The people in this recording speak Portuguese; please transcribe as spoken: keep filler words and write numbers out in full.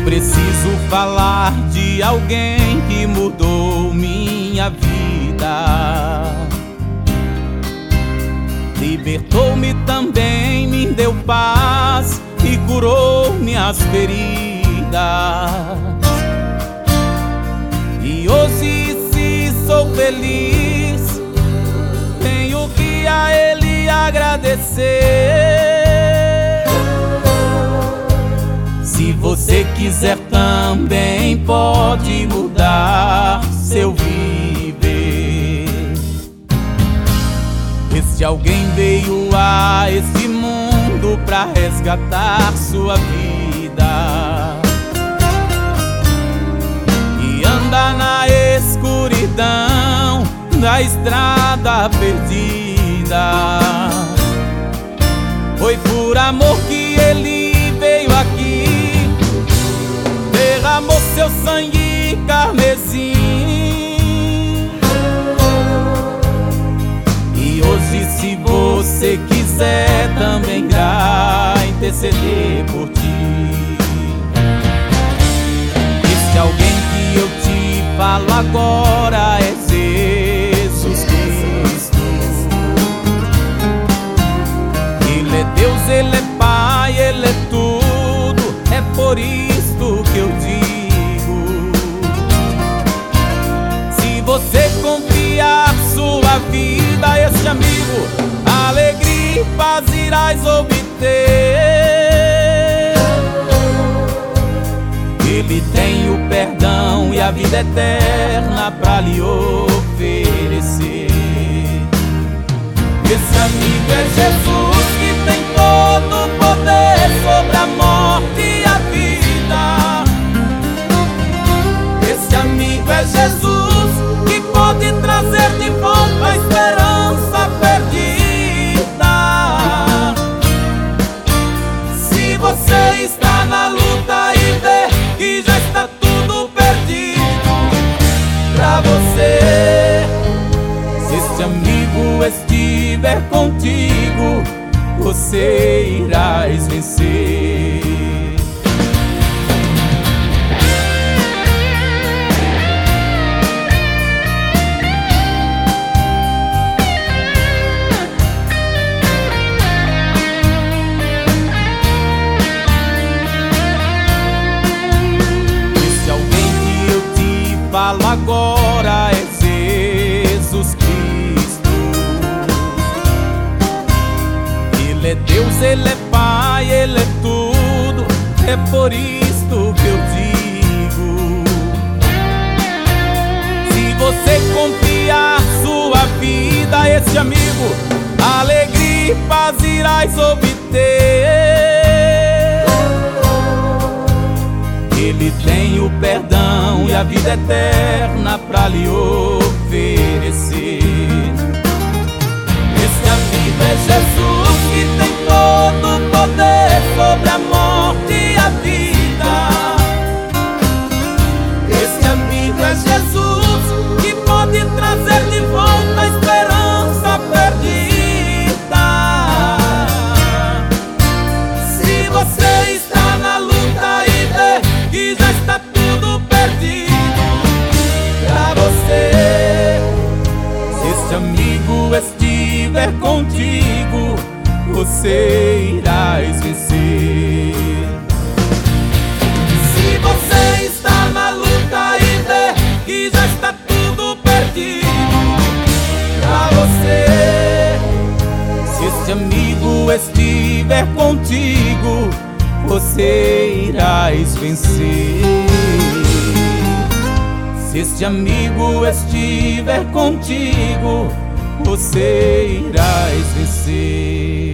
Preciso falar de alguém que mudou minha vida. Libertou-me também, me deu paz e curou minhas feridas. E hoje, se sou feliz, tenho que a Ele agradecer. Se você quiser também pode mudar seu viver. Este alguém veio a esse mundo pra resgatar sua vida. E anda na escuridão da estrada perdida. Foi por amor que ele veio aqui, derramou seu sangue carmesim. E hoje, se você quiser, também irá interceder por ti. Este alguém que eu te falo agora é Jesus Cristo. Ele é Deus, Ele é Pai, Ele é tudo. É por isto que eu digo: se você confiar sua vida a este amigo, alegria e paz irás obter. Ele tem o perdão e a vida eterna pra lhe oferecer. Esse amigo é Jesus, que tem todo o poder sobre a morte e a vida. Esse amigo é Jesus, que pode trazer de volta a esperança perdida. Se você está na luta e vê que já está tudo perdido pra você, se este amigo estiver contigo, você irás vencer. Esse alguém que eu te falo agora é Jesus Cristo. Ele é Deus, Ele é Pai, Ele é tudo. É por isto que eu digo: se você confiar sua vida a esse amigo, alegria e paz irás obter. Ele tem o perdão e a vida eterna pra lhe oferecer. Esse amigo é Jesus, que tem todo o poder sobre a morte e a vida. Esse amigo é Jesus, que pode trazer de volta a esperança perdida. Se você está na luta e vê que já está tudo perdido pra você, se este amigo estiver contigo, você irás vencer. Se você está na luta e vê que já está tudo perdido pra você, se este amigo estiver contigo, você irás vencer. Se este amigo estiver contigo, você irás vencer.